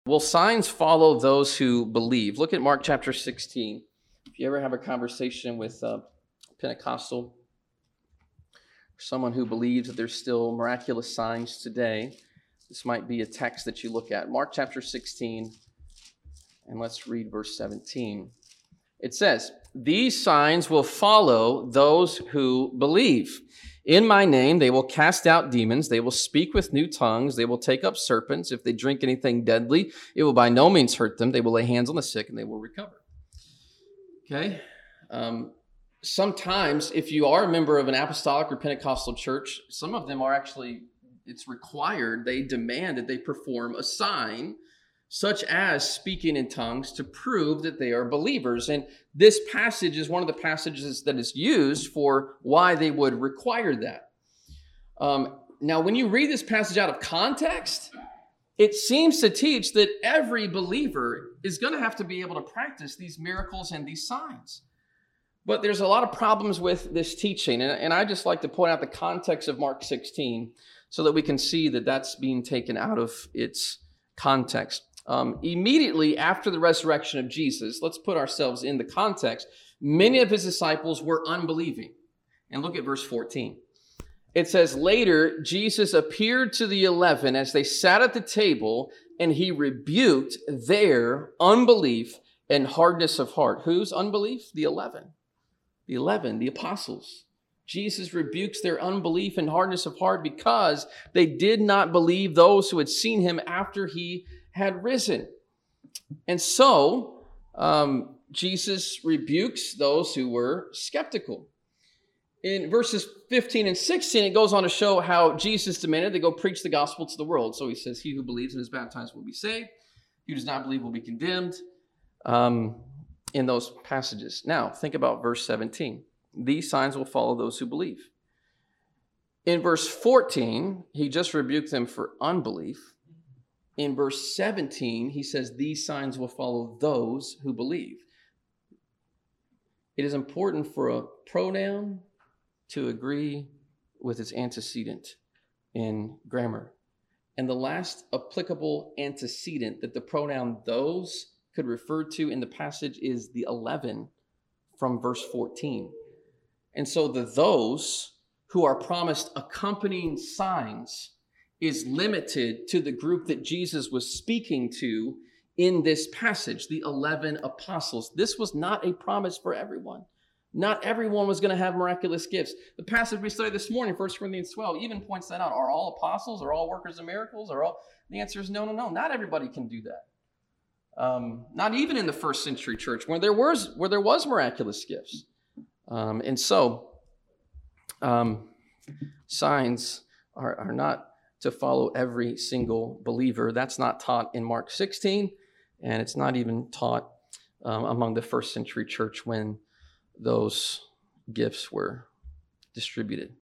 Will signs follow those who believe? Look at Mark chapter 16. If you ever have a conversation with Pentecostal, someone who believes that there's still miraculous signs today, this might be a text that you look at. Mark chapter 16, and let's read verse 17. It says, "These signs will follow those who believe. In my name, they will cast out demons. They will speak with new tongues. They will take up serpents. If they drink anything deadly, it will by no means hurt them. They will lay hands on the sick and they will recover." Okay. Sometimes if you are a member of an apostolic or Pentecostal church, some of them are actually, it's required, they demand that they perform a sign such as speaking in tongues to prove that they are believers. And this passage is one of the passages that is used for why they would require that. Now, when you read this passage out of context, it seems to teach that every believer is going to have to be able to practice these miracles and these signs. But there's a lot of problems with this teaching. And I just like to point out the context of Mark 16 so that we can see that that's being taken out of its context. Immediately after the resurrection of Jesus, let's put ourselves in the context, many of his disciples were unbelieving. And look at verse 14. It says, "Later, Jesus appeared to the 11 as they sat at the table, and he rebuked their unbelief and hardness of heart." Whose unbelief? The 11. The 11, the apostles. Jesus rebukes their unbelief and hardness of heart because they did not believe those who had seen him after he had risen. And so, Jesus rebukes those who were skeptical. In verses 15 and 16, it goes on to show how Jesus demanded they go preach the gospel to the world. So he says, "He who believes and is baptized will be saved. He who does not believe will be condemned." In those passages. Now, think about verse 17. "These signs will follow those who believe." In verse 14, he just rebuked them for unbelief. In verse 17, he says, "These signs will follow those who believe." It is important for a pronoun to agree with its antecedent in grammar. And the last applicable antecedent that the pronoun "those" could refer to in the passage is the 11 from verse 14. And so the "those" who are promised accompanying signs is limited to the group that Jesus was speaking to in this passage, the 11 apostles. This was not a promise for everyone. Not everyone was going to have miraculous gifts. The passage we studied this morning, 1 Corinthians 12, even points that out. Are all apostles? Are all workers of miracles? The answer is no. Not everybody can do that. Not even in the first century church where there was miraculous gifts. And so signs are not to follow every single believer. That's not taught in Mark 16, and it's not even taught among the first century church when those gifts were distributed.